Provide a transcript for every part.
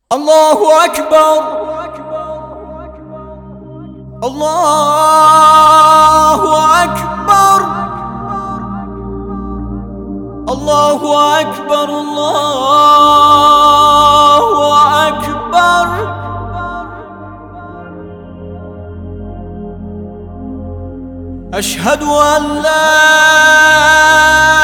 الله أكبر. الله أكبر. الله أكبر. الله أكبر. أشهد أن لا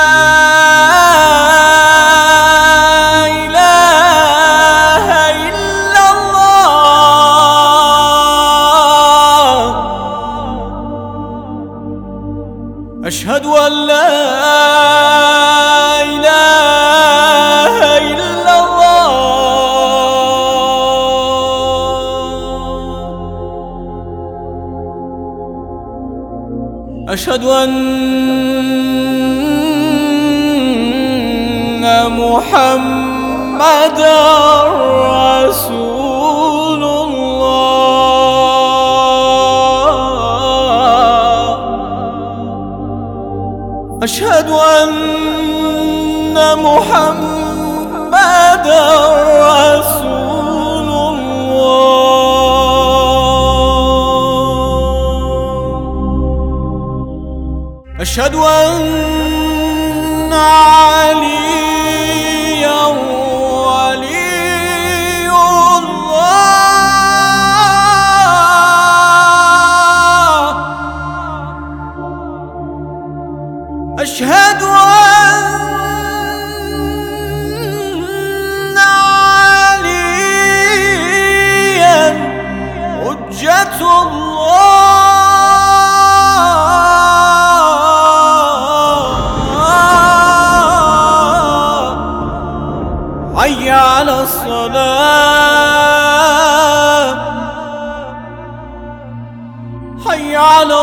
أشهد أن لا إله إلا الله. أشهد أن محمدًا رسول الله. أشهد أن محمدًا رسول الله. أشهد أن عليًّا ولي الله. أشهد أن عليًّا حجة الله. حي على الصلاة. حي على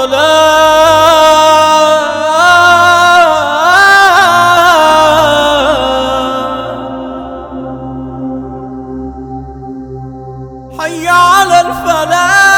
الصلاة. حي على الفلاح.